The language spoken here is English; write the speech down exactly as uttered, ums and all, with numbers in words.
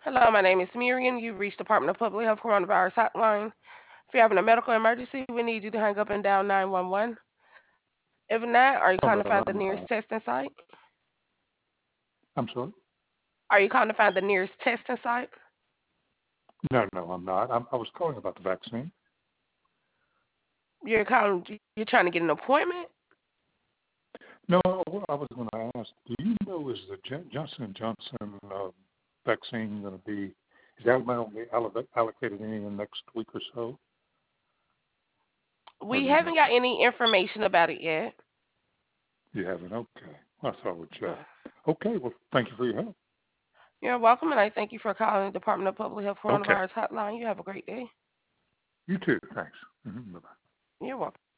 Hello, my name is Miriam. You reached Department of Public Health Coronavirus Hotline. If you're having a medical emergency, we need you to hang up and dial nine one one. If not, are you Oh, calling to no, find the I'm nearest uh, testing site? I'm sorry. Are you calling to find the nearest testing site? No, no, I'm not. I'm, I was calling about the vaccine. You're calling. You're trying to get an appointment. No, I was going to ask. Do you know is the J- Johnson and Johnson uh, vaccine going to be? Is that going to be allo- allocated any in the next week or so? Or We do you haven't know? got any information about it yet. You haven't. Okay. Well, I thought I would check. Uh, Okay. Well, thank you for your help. You're welcome, and I thank you for calling the Department of Public Health Okay. Coronavirus Hotline. You have a great day. You too. Thanks. Mm-hmm. Bye bye. You're welcome.